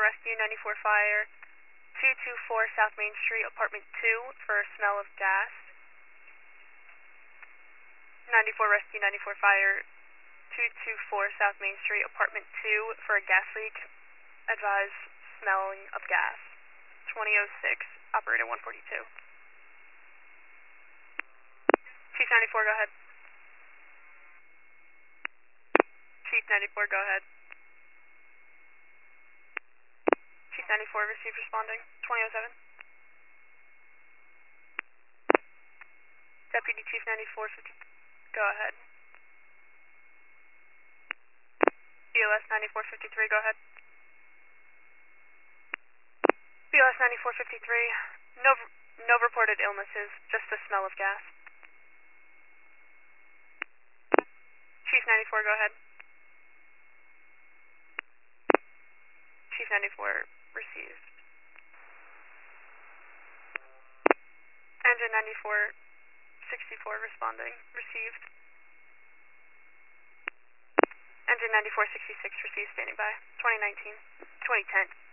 Rescue 94 Fire, 224 South Main Street, Apartment 2 for smell of gas. 94 Rescue 94 Fire, 224 South Main Street, Apartment 2 for a gas leak. Advise smelling of gas. 2006, operator 142. Chief 94, go ahead. Chief 94, go ahead. Chief 94, received, responding. 2007. Deputy Chief 94, 50, go ahead. BOS 9453, go ahead. BOS 9453, no reported illnesses, just the smell of gas. Chief 94, go ahead. Chief 94, received. Engine 9464, responding, received. Engine 9466, received, standing by. 2019, 2010.